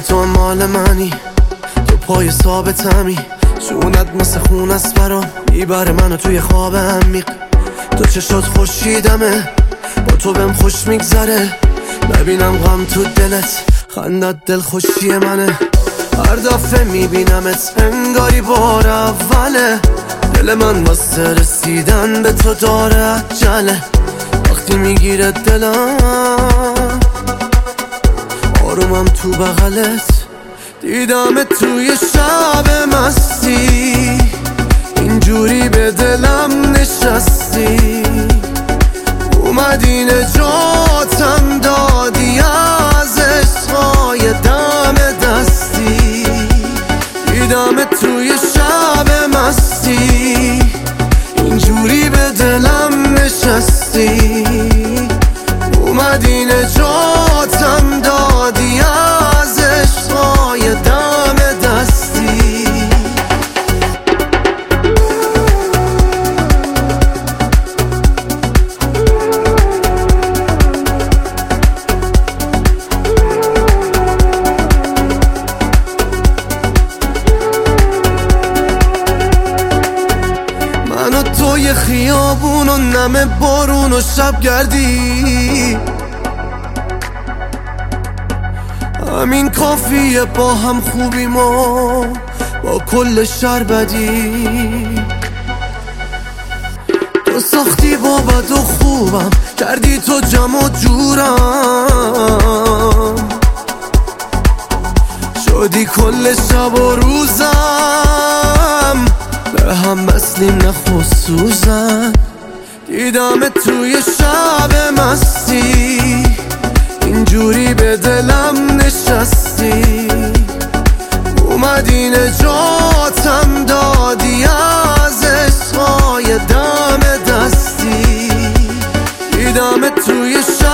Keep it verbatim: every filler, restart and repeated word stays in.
تو مال منی، تو پای ثابتمی، جونت مثل خون است برام، میبره منو توی خواب عمیق. تو چشات خورشیدمه، با تو بهم خوش میگذره، نبینم غم تو دلت، خندت دل خوشی منه. هر دفعه میبینمت انگاری بار اوله، دل من واسه رسیدن به تو داره عجله. وقتی میگیره دلم آرومم تو بغلت، دیدم توی شب مستی، اینجوری به دلم نشستی، اومدی نجاتم دادی از عشقای دم دستی. دیدم توی شب مستی، اینجوری به دلم نشستی، اومدی نجاتم دادی از عشقای دم دستی. من و توی خیابون و نم بارون و شب گردی، همین کافیه با هم خوبیم و با کل شر بدی. تو ساختی با بد و خوبم، کردی تو جمع و جورم، شدی کل شب و روزم، به هم مسلیم نه خصوصا. دیدم توی شب مستی، اینجوری به دلم نشستی، اومدی نجاتم دادی از عشقای دم دستی. دیدم توی شب